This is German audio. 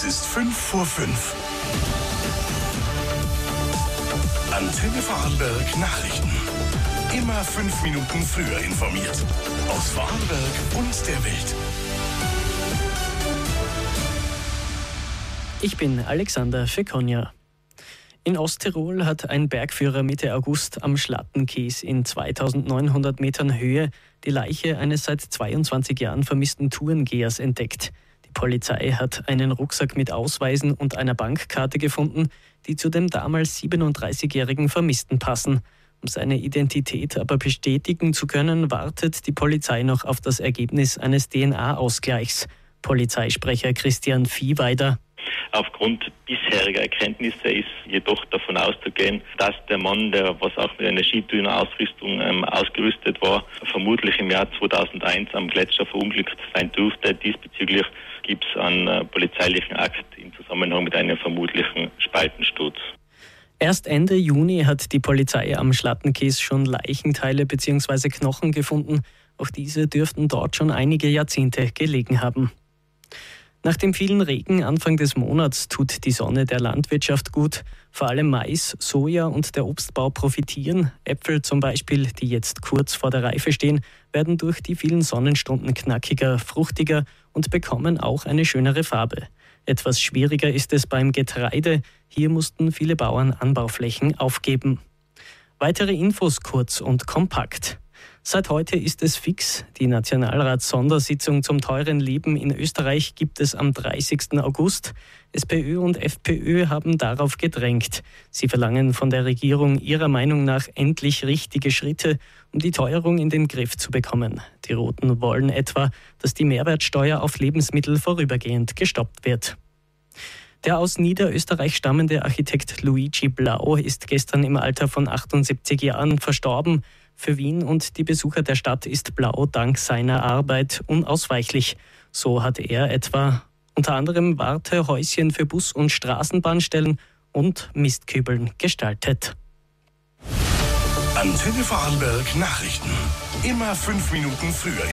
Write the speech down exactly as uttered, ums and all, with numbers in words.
ist fünf vor fünf. Antenne Vorarlberg Nachrichten. Immer fünf Minuten früher informiert. Aus Vorarlberg und der Welt. Ich bin Alexander Fekonja. In Osttirol hat ein Bergführer Mitte August am Schlattenkies in zweitausendneunhundert Metern Höhe die Leiche eines seit zweiundzwanzig Jahren vermissten Tourengehers entdeckt. Die Polizei hat einen Rucksack mit Ausweisen und einer Bankkarte gefunden, die zu dem damals siebenunddreißigjährigen Vermissten passen. Um seine Identität aber bestätigen zu können, wartet die Polizei noch auf das Ergebnis eines D N A-Ausgleichs. Polizeisprecher Christian Viehweider. Aufgrund bisheriger Erkenntnisse ist jedoch davon auszugehen, dass der Mann, der was auch mit einer Skitourenausrüstung ähm, ausgerüstet war, vermutlich im Jahr zweitausendeins am Gletscher verunglückt sein dürfte. Diesbezüglich gibt es einen äh, polizeilichen Akt im Zusammenhang mit einem vermutlichen Spaltensturz. Erst Ende Juni hat die Polizei am Schlattenkies schon Leichenteile bzw. Knochen gefunden. Auch diese dürften dort schon einige Jahrzehnte gelegen haben. Nach dem vielen Regen Anfang des Monats tut die Sonne der Landwirtschaft gut. Vor allem Mais, Soja und der Obstbau profitieren. Äpfel zum Beispiel, die jetzt kurz vor der Reife stehen, werden durch die vielen Sonnenstunden knackiger, fruchtiger und bekommen auch eine schönere Farbe. Etwas schwieriger ist es beim Getreide. Hier mussten viele Bauern Anbauflächen aufgeben. Weitere Infos kurz und kompakt. Seit heute ist es fix. Die Nationalrats-Sondersitzung zum teuren Leben in Österreich gibt es am dreißigsten August. SPÖ und FPÖ haben darauf gedrängt. Sie verlangen von der Regierung ihrer Meinung nach endlich richtige Schritte, um die Teuerung in den Griff zu bekommen. Die Roten wollen etwa, dass die Mehrwertsteuer auf Lebensmittel vorübergehend gestoppt wird. Der aus Niederösterreich stammende Architekt Luigi Blau ist gestern im Alter von achtundsiebzig Jahren verstorben. Für Wien und die Besucher der Stadt ist Blau dank seiner Arbeit unausweichlich. So hat er etwa unter anderem Wartehäuschen für Bus- und Straßenbahnstellen und Mistkübeln gestaltet. Antenne Vorarlberg Nachrichten. Immer fünf Minuten früher